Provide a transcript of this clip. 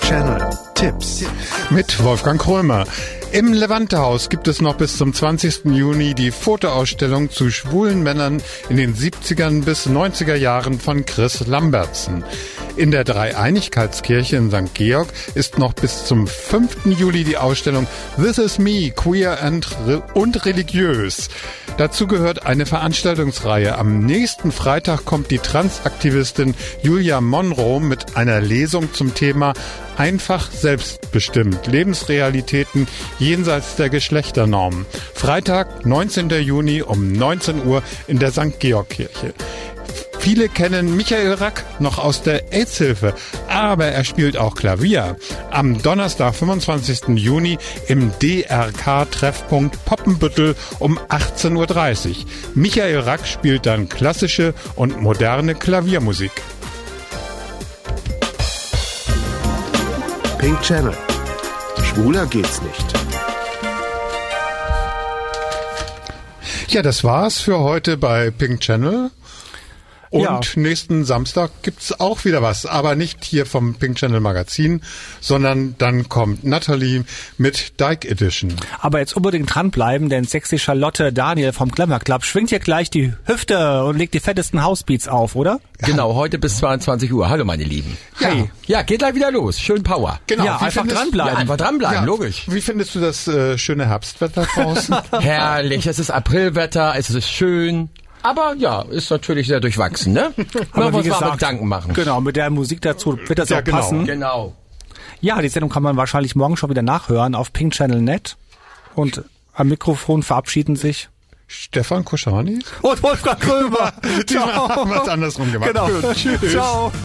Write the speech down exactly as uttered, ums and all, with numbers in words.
Channel Tipps mit Wolfgang Krömer. Im Levante-Haus gibt es noch bis zum zwanzigsten Juni die Fotoausstellung zu schwulen Männern in den siebzigern bis neunziger Jahren von Chris Lambertsen. In der Dreieinigkeitskirche in Sankt Georg ist noch bis zum fünften Juli die Ausstellung This is Me, Queer and Re- und Religiös. Dazu gehört eine Veranstaltungsreihe. Am nächsten Freitag kommt die Transaktivistin Julia Monroe mit einer Lesung zum Thema Einfach selbstbestimmt. Lebensrealitäten jenseits der Geschlechternormen. Freitag, neunzehnten Juni um neunzehn Uhr in der Sankt Georg Kirche. Viele kennen Michael Rack noch aus der AIDS-Hilfe, aber er spielt auch Klavier. Am Donnerstag, fünfundzwanzigsten Juni im D R K-Treffpunkt Poppenbüttel um achtzehn Uhr dreißig. Michael Rack spielt dann klassische und moderne Klaviermusik. Pink Channel. Schwuler geht's nicht. Ja, das war's für heute bei Pink Channel. Und ja. nächsten Samstag gibt's auch wieder was, aber nicht hier vom Pink Channel Magazin, sondern dann kommt Natalie mit Dyke Edition. Aber jetzt unbedingt dranbleiben, denn sexy Charlotte Daniel vom Glamour Club schwingt hier gleich die Hüfte und legt die fettesten Housebeats auf, oder? Genau, heute bis zweiundzwanzig Uhr. Hallo meine Lieben. Ja. Hey. Ja, geht gleich wieder los. Schön Power. Genau. Ja, Wie einfach findest- dranbleiben. Ja, einfach dranbleiben, Ja. logisch. Wie findest du das äh, schöne Herbstwetter draußen? Herrlich, es ist Aprilwetter, es ist schön. Aber ja, ist natürlich sehr durchwachsen, ne? Aber Man wie muss mal gesagt, Gedanken machen. Genau, mit der Musik dazu wird das Ja, auch genau. passen. Genau. Ja, die Sendung kann man wahrscheinlich morgen schon wieder nachhören auf Pink Channel Punkt net. Und am Mikrofon verabschieden sich Stefan Koschani? und Wolfgang Krömer. Die haben wir es andersrum gemacht. Genau. Gut, tschüss. Ciao.